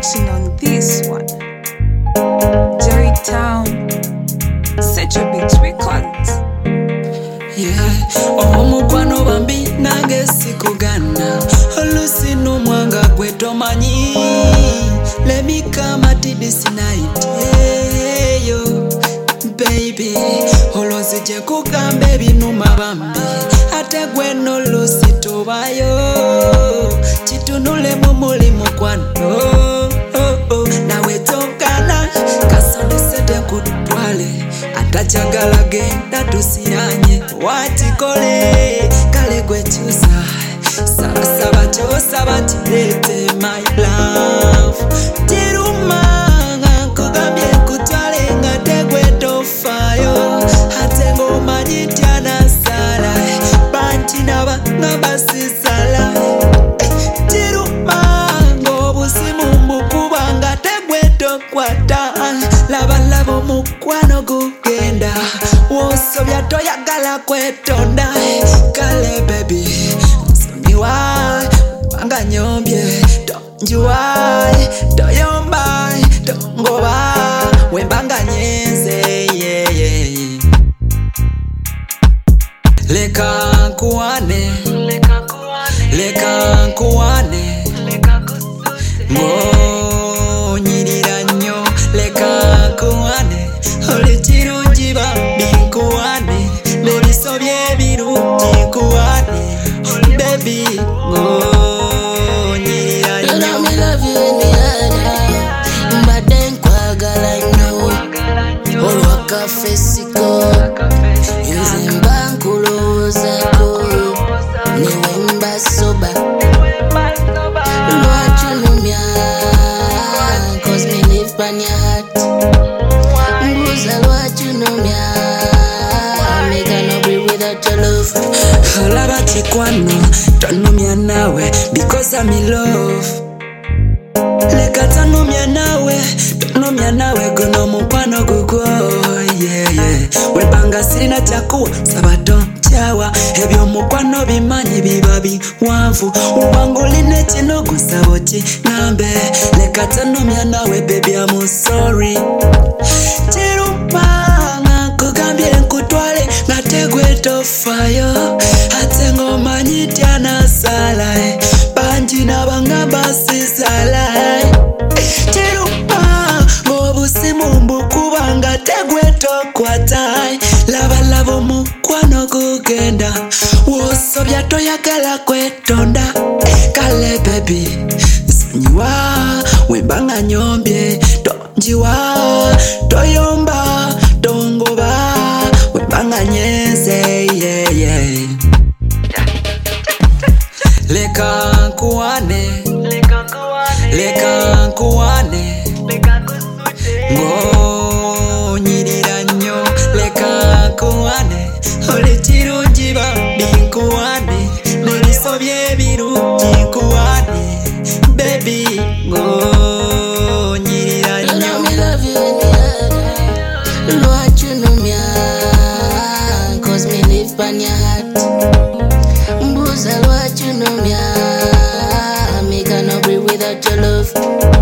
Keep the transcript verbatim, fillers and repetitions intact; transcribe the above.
production on this one. Jerry Town, Central Beach Records. Yeah, omukwano bambi nange sikugana olusi n'omwanga gwe tomanyi. Let me come at this night, yeah, yo, baby. Olosi je kugamba ebinuma bambi ate gwe n'olusi tubayo kitunule mu mulimu kwano. Oh, oh, nawe tokana kasondesete kutwale atachagala genda tusiranye watikole kale gwe chusa saba saba chosaba chilete my love tirumanga kugambye kutwale ngate gwe tofayo ate ngoma jityana sala banti naba ngabasisala tirumanga obusimu mbukuba ngate gwe tokwata laba laba mukwano gugenda wosobya toyagala kwetonda kale baby nsonyiwa banga nyombye tonjiwa toyomba tongoba wembanga nyenze yeah, yeah. Leka nkuwane leka nkuwane ngonyirira nnyo leka nkuwane olekirungi bambi nkuwane n'ebisobya ebirungi nkuwane baby ngonyirira nnyo mbadde nkwagala nnyo olwakafesiko nze mba nkulowoozako newe mbasoba lwakilumya cause me live on your heart mbuuza lwakilumya make I no breathe without your love. olaba kikwano tonumya nawe because I'm in love. Leka tonumya nawe tonumya nawe guno mukwano gugwo yeah, yeah. Webanga sirina kyakuwa saba tonkyawa ebyo mukwano bimanyi biba biwanvu ubanga olina ekino gusaba kingambe leka tonumya nawe baby I'm sorry tirumanga nkugambye nkutwale ngate gwe tofayo ate ng'omanyi tyana sala bangi nabangamba sisala tirumanga obusimu mbukuba ngate gwe tokwata laba laba omukwano gugenda wosobya toyagala kwetonda kale baby nsonyiwa wembanga nyombye tonjiwa toyomba tongoba wembanga nyenze yeah, yeah. Leka nkuwane leka nkuwane ngonyirira nnyo leka nkuwane olekirungi bambi nkuwane n'ebisobya ebirungi nkuwane baby ngonyirira nnyo lwakilumya cause me live on your heart mbuuza lwakilumya make I no breathe without your love.